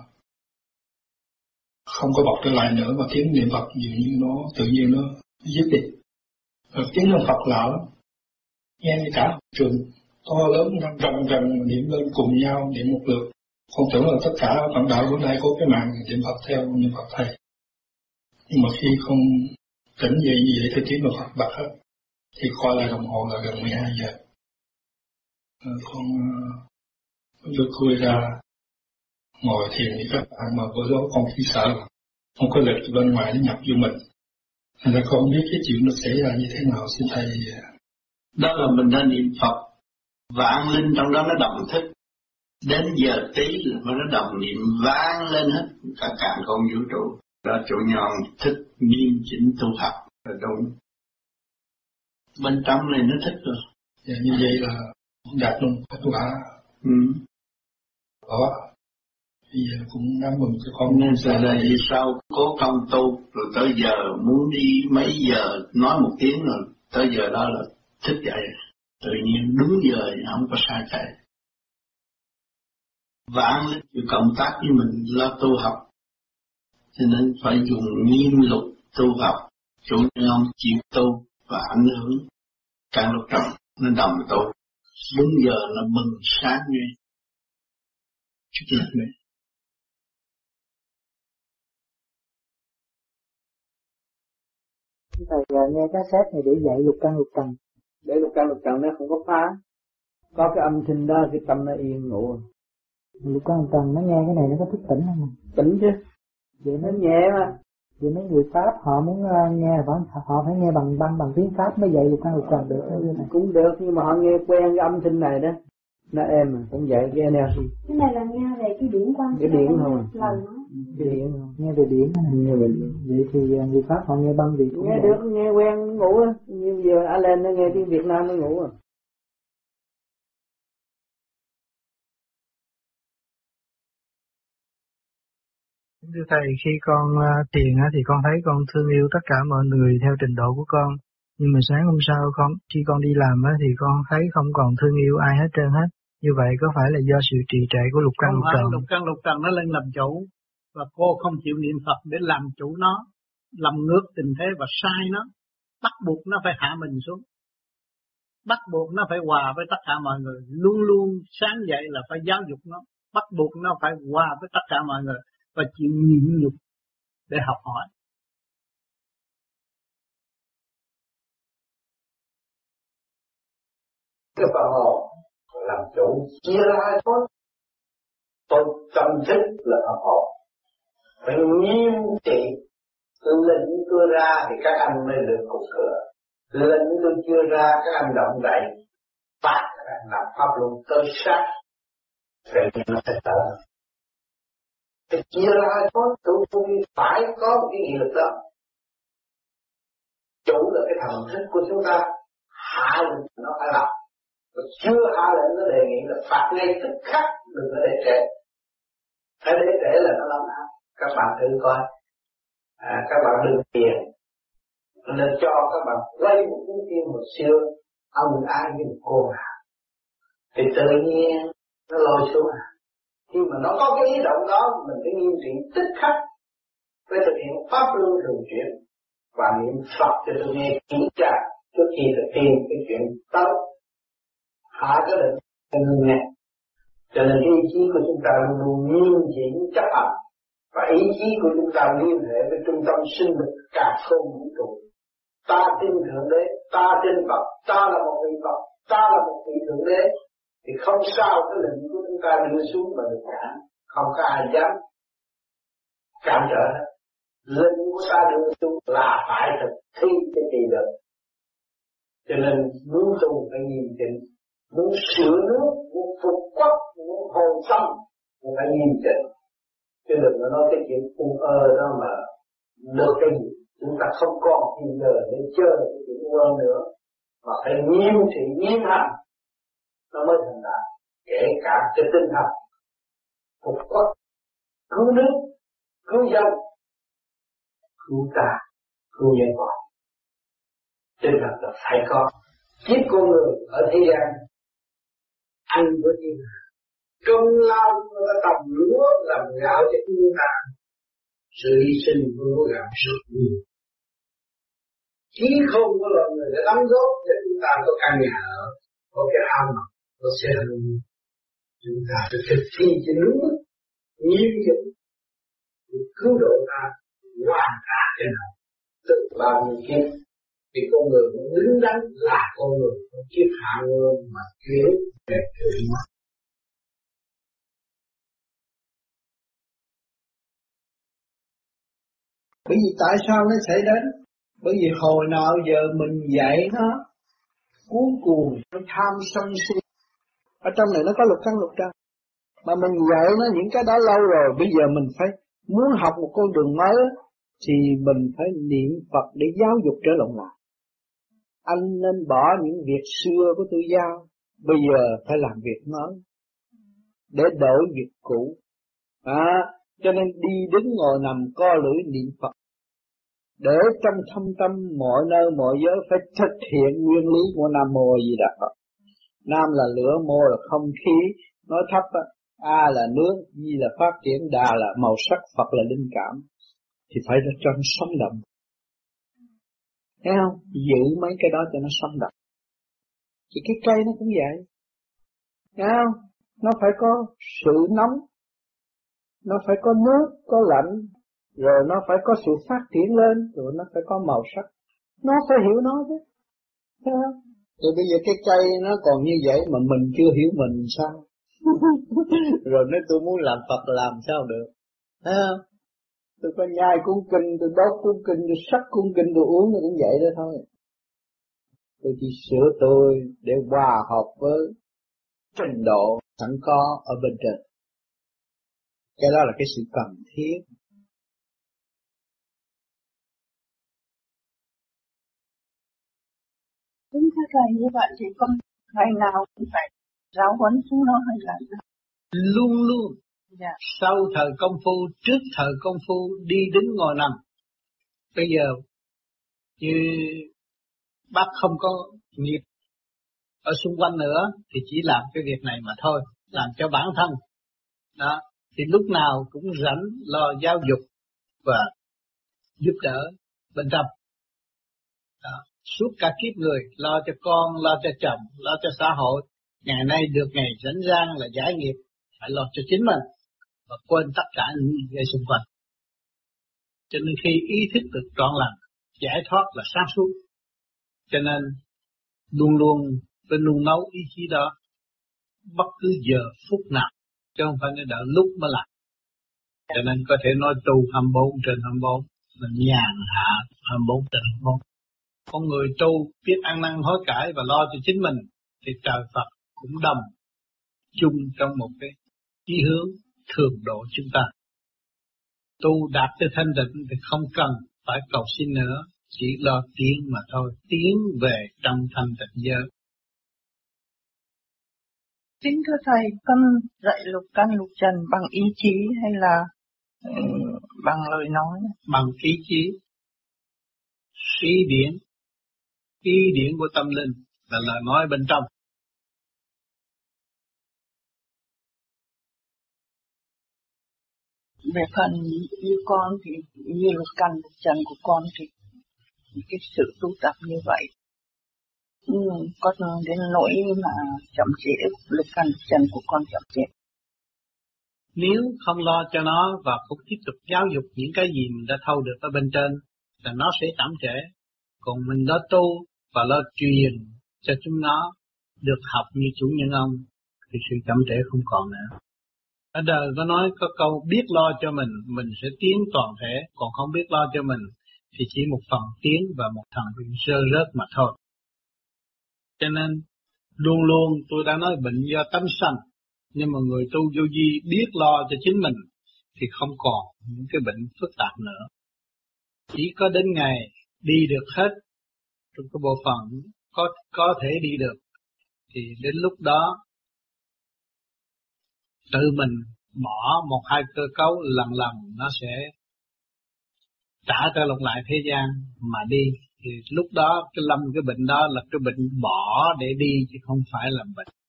không có bật trở lại nữa, mà tiếng niệm Phật dường như nó tự nhiên nó dứt đi. Rồi tiếng niệm Phật lạ lắm, nghe như cả trường to lớn rầm rầm rầm niệm lên cùng nhau niệm một lượt. Con tưởng là tất cả phận đạo bữa nay có cái mạng niệm Phật theo niệm Phật thầy, nhưng mà khi không tỉnh dậy như vậy thì tiếng niệm Phật bật hết. thì coi lại đồng hồ là gần mười hai giờ. À, con đưa cười ra ngồi thiền với các bạn mà bữa đó con chỉ sợ không có lực từ bên ngoài nó nhập vô mình. Thành ra con không biết cái chuyện nó xảy ra như thế nào, xin thầy. Đó là mình đã niệm Phật, vạn linh trong đó nó đồng thức. Đến giờ tí là nó đồng niệm vang lên hết cả càn con vũ trụ. Đó chủ nhọn thức nghiêm chỉnh tu học là đúng. Bên trong này nó thích rồi. Dạ, như vậy là đạt luôn kết quả. Ừ. Đó. Bây giờ cũng đáng mừng cho con. Nên giờ là vì sao cố công tu rồi tới giờ muốn đi mấy giờ nói một tiếng rồi tới giờ đó là thức dậy. Tự nhiên đúng giờ không có sai chạy. Vạn linh chịu cộng tác với mình lo tu học. Cho nên phải dùng nghiêm luật tu học. Chủ nhân ông chịu tu và ảnh hưởng càng lúc trọng nó đồng tu. Đúng giờ nó bừng sáng ngay. Chút lệch này. Thầy nghe cassette này để dạy lục căn lục trần. Để lục căn lục trần nó không có phá. Có cái âm thanh đó cái tâm nó yên ngủ. Lục căn lục trần nó nghe cái này nó có thức tỉnh không? Tỉnh chứ. Vậy nó nhẹ mà. Vậy mấy người Pháp họ muốn nghe họ phải nghe bằng băng bằng tiếng Pháp mới dạy lục căn lục trần được. Cũng được nhưng mà họ nghe quen cái âm thanh này đó. Nó êm mà cũng dạy cái energy. Cái này là nghe về cái điển quan. Cái điển không à? Lời nó. Cái điển không? Nghe về điển này. Nghe về vậy thì người Pháp họ nghe băng gì cũng nghe được, nghe quen ngủ á. Nhưng giờ Alan nó nghe tiếng Việt Nam nó ngủ à. Thưa Thầy, khi con thiền thì con thấy con thương yêu tất cả mọi người theo trình độ của con. Nhưng mà sáng hôm sau con khi con đi làm thì con thấy không còn thương yêu ai hết trơn hết. Như vậy có phải là do sự trì trệ của lục căn lục trần? Lục căn lục trần nó lên làm chủ và cô không chịu niệm Phật để làm chủ nó, làm ngược tình thế và sai nó, bắt buộc nó phải hạ mình xuống, bắt buộc nó phải hòa với tất cả mọi người, luôn luôn sáng dậy là phải giáo dục nó, bắt buộc nó phải hòa với tất cả mọi người và chịu nhịn nhục để học hỏi. Cái phần hồn làm chủ chia ra thôi. Tôi tâm thức là phần hồn. Phải nghiêm trị. Lệnh tôi ra thì các anh mới được cục cửa. Lệnh tôi chưa ra các anh động đậy. Bắt các anh làm pháp luận tới sát. Vậy thì nó sẽ tận. Phải chia ra thôi. Tôi phải có một cái nghị lực đó. Chủ là cái thần thức của chúng ta. Hạ lệnh nó phải làm. Chưa hạ lệnh nó đề nghị là phạt ngay tức khắc, đừng có để trễ. Phải để trễ là nó lắm áp. Các bạn thử coi. À, các bạn đừng tiền. Nên cho các bạn quay một cuốn phim một xưa, ông ai với một cô nào. Thì tự nhiên nó lôi xuống à. Khi mà nó có cái ý động đó, mình phải nghiêm trị tức khắc. Phải thực hiện pháp luân thường chuyển. Và niệm Phật cho tôi nghe kiểm tra trước khi thực hiện cái chuyện tới. Hạ cái định người nghe. Cho nên ý chí của chúng ta luôn luôn nghiêm chỉnh chấp hành. Và ý chí của chúng ta liên hệ với trung tâm sinh lực cả không vũ trụ. Ta tin Thượng Đế, ta tin Phật, ta là một vị Phật, ta là một vị Thượng Đế. Thì không sao cái lệnh của chúng ta đưa xuống mà được cản. Không có ai dám cản trở hết. Lệnh của ta đưa xuống là phải thực thi cái gì được. Cho nên muốn tu phải nghiêm chỉnh. Muốn sửa nước, muốn phục quốc, muốn hồi tâm, muốn phải nghiêm chỉnh. Chứ đừng có nói cái chuyện cung ơ đó mà được cái gì. Chúng ta không còn thì giờ để chơi cái chuyện quên nữa. Mà phải nghiêm trị, nghiêm hành. Nó mới thành đạt. Kể cả cái tinh thần. Phục quốc, cứu nước, cứu dân, cứu ta, cứu nhân loại. Tinh thần là phải có. Kiếp con người ở thế gian anh với thiên hạ công lao của ta trồng lúa làm gạo cho chúng ta, sự hy sinh của lúa gạo rất nhiều. Chí không của loài người đã đóng góp cho chúng ta có căn nhà ở, có cái ao mặc, có xe hơi. Chúng ta phải thực thi cho đúng mức, nghiêm chỉnh để cứu độ ta hoàn cả cái nào tự bao nhiêu kiếp Vì con người cũng đứng đắn là con người, không chiếc hạ ngôn mà kiểu về thượng mắt. Bởi vì tại sao nó xảy đến? Bởi vì hồi nào giờ mình dạy nó cuốn cuồng, nó tham sân si. Ở trong này nó có lục căn lục trần. Mà mình dạy nó những cái đó lâu rồi, bây giờ mình phải muốn học một con đường mới thì mình phải niệm Phật để giáo dục trở lộn lại. Anh nên bỏ những việc xưa của tôi giao, bây giờ phải làm việc mới để đổi việc cũ. À, cho nên đi đứng ngồi nằm co lưỡi niệm Phật, để trong thâm tâm mọi nơi mọi giới phải thực hiện nguyên lý của Nam Mô Di Đà Phật. Nam là lửa, mô là không khí, nói thấp á, A là nước, Di là phát triển, Đà là màu sắc, Phật là linh cảm. Thì phải cho nó sống động. Thấy không? Giữ mấy cái đó cho nó sống động. Thì cái cây nó cũng vậy. Thấy không? Nó phải có sự nóng, nó phải có nước, có lạnh, rồi nó phải có sự phát triển lên, rồi nó phải có màu sắc. Nó phải hiểu nó chứ. Thấy không? Rồi bây giờ cái cây nó còn như vậy mà mình chưa hiểu mình sao? Rồi nếu tôi muốn làm Phật làm sao được? Thấy không? Tôi có nhai cuốn kinh, tôi đốt cuốn kinh, tôi sắc cuốn kinh, tôi uống nó cũng vậy đó thôi. Tôi chỉ sửa tôi để hòa hợp với trình độ sẵn có ở bên trên. Cái đó là cái sự cần thiết. Đúng thế thầy, như vậy thì con ngày nào cũng phải giáo huấn chúng nó hay là luôn luôn. Dạ. Sau thời công phu, trước thời công phu, đi đứng ngồi nằm. Bây giờ như bác không có nghiệp ở xung quanh nữa thì chỉ làm cái việc này mà thôi, làm cho bản thân. Đó, thì lúc nào cũng rảnh lo giáo dục và giúp đỡ bên trong. Đó, suốt cả kiếp người lo cho con, lo cho chồng, lo cho xã hội. Ngày nay được ngày rảnh rang là giải nghiệp, phải lo cho chính mình và quên tất cả những người xung quanh. Cho nên khi ý thức được trọn lành, giải thoát là sáng suốt. Cho nên luôn luôn phải nung nấu ý chí đó bất cứ giờ phút nào, chứ không phải để đợi lúc mới làm. Cho nên có thể nói tu hai mươi bốn trên hai mươi bốn, mình nhàn hạ hai mươi bốn trên hai mươi bốn. Con người tu biết ăn năn hối cải và lo cho chính mình thì trời Phật cũng đồng chung trong một cái chí hướng thường độ chúng ta. Tu đạt tới thanh định thì không cần phải cầu xin nữa, chỉ lo tiến mà thôi, tiến về trong thanh tịnh giới. Kính thưa thầy, con dạy lục căn lục trần bằng ý chí hay là um, bằng lời nói? Bằng ý chí. Ý điển, ý điển của tâm linh là lời nói bên trong. Về phần như con thì như lục căn lục trần của con thì cái sự tu tập như vậy ừ, có đến nỗi mà chậm trễ lục căn lục trần của con chậm trễ. Nếu không lo cho nó và cũng tiếp tục giáo dục những cái gì mình đã thâu được ở bên trên là nó sẽ chậm trễ. Còn mình đó tu và lo truyền cho chúng nó được học như chủ nhân ông thì sự chậm trễ không còn nữa. Ở đời có nói có câu biết lo cho mình, mình sẽ tiến toàn thể, còn không biết lo cho mình thì chỉ một phần tiến và một phần bị rơi rớt mà thôi. Cho nên luôn luôn tôi đã nói bệnh do tánh sanh, nhưng mà người tu vô vi biết lo cho chính mình thì không còn những cái bệnh phức tạp nữa. Chỉ có đến ngày đi được hết trong cái bộ phận có có thể đi được thì đến lúc đó tự mình bỏ một hai cơ cấu lần lần nó sẽ trả trở lại thế gian mà đi. Thì lúc đó cái lâm cái bệnh đó là cái bệnh bỏ để đi chứ không phải là bệnh